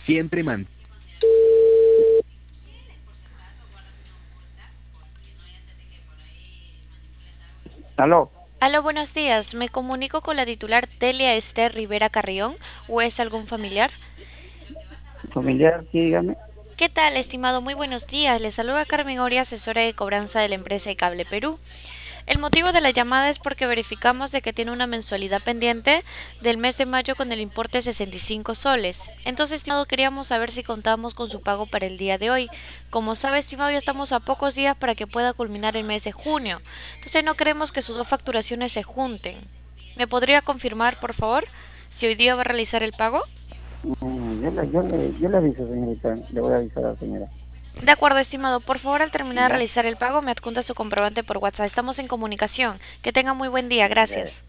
Siempre man. Aló, Aló, buenos días. Me comunico con la titular Delia Esther Rivera Carrión, o es algún familiar. familiar, sí, dígame. ¿Qué tal, estimado? Muy buenos días. Le saluda Carmen Oria, asesora de cobranza de la empresa de Cable Perú. El motivo de la llamada es porque verificamos de que tiene una mensualidad pendiente del mes de mayo con el importe de 65 soles. Entonces, estimado, queríamos saber si contamos con su pago para el día de hoy. Como sabe, estimado, ya estamos a pocos días para que pueda culminar el mes de junio. Entonces, no queremos que sus dos facturaciones se junten. ¿Me podría confirmar, por favor, si hoy día va a realizar el pago? Yo le aviso, señorita, le voy a avisar a la señora. De acuerdo, estimado. Por favor, al terminar de Ya, realizar el pago, me adjunta su comprobante por WhatsApp. Estamos en comunicación. Que tenga muy buen día. ya, Gracias.